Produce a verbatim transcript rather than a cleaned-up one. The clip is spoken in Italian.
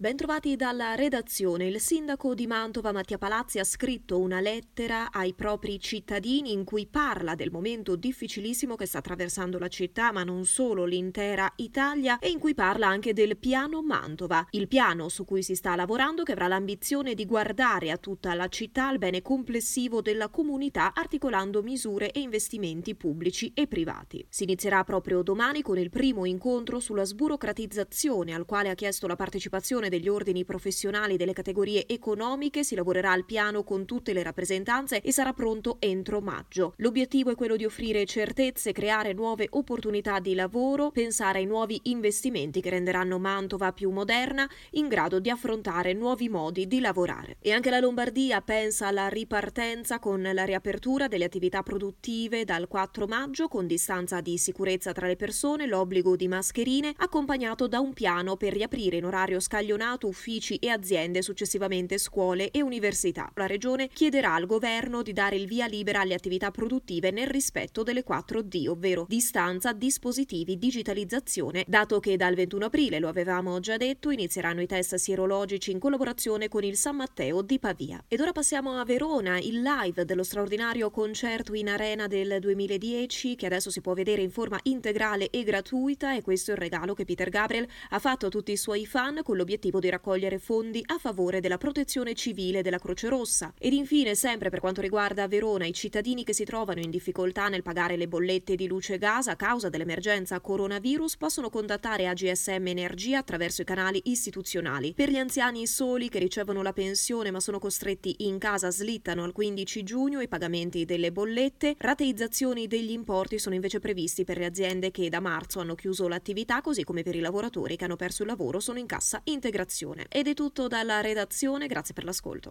Bentrovati dalla redazione. Il sindaco di Mantova Mattia Palazzi ha scritto una lettera ai propri cittadini in cui parla del momento difficilissimo che sta attraversando la città, ma non solo, l'intera Italia, e in cui parla anche del piano Mantova, il piano su cui si sta lavorando che avrà l'ambizione di guardare a tutta la città, al bene complessivo della comunità, articolando misure e investimenti pubblici e privati. Si inizierà proprio domani con il primo incontro sulla sburocratizzazione, al quale ha chiesto la partecipazione degli ordini professionali delle categorie economiche. Si lavorerà al piano con tutte le rappresentanze e sarà pronto entro maggio. L'obiettivo è quello di offrire certezze, creare nuove opportunità di lavoro, pensare ai nuovi investimenti che renderanno Mantova più moderna, in grado di affrontare nuovi modi di lavorare. E anche la Lombardia pensa alla ripartenza con la riapertura delle attività produttive dal quattro maggio, con distanza di sicurezza tra le persone, l'obbligo di mascherine, accompagnato da un piano per riaprire in orario scaglionato uffici e aziende, successivamente scuole e università. La Regione chiederà al governo di dare il via libera alle attività produttive nel rispetto delle quattro D, ovvero distanza, dispositivi, digitalizzazione, dato che dal ventuno aprile, lo avevamo già detto, inizieranno i test sierologici in collaborazione con il San Matteo di Pavia. Ed ora passiamo a Verona, il live dello straordinario concerto in arena del duemiladieci, che adesso si può vedere in forma integrale e gratuita, e questo è il regalo che Peter Gabriel ha fatto a tutti i suoi fan, con l'obiettivo di raccogliere fondi a favore della protezione civile della Croce Rossa. Ed infine, sempre per quanto riguarda Verona, i cittadini che si trovano in difficoltà nel pagare le bollette di luce e gas a causa dell'emergenza coronavirus possono contattare A G S M Energia attraverso i canali istituzionali. Per gli anziani soli che ricevono la pensione ma sono costretti in casa slittano al quindici giugno i pagamenti delle bollette. Rateizzazioni degli importi sono invece previsti per le aziende che da marzo hanno chiuso l'attività, così come per i lavoratori che hanno perso il lavoro, sono in cassa integrazione. Ed è tutto dalla redazione, grazie per l'ascolto.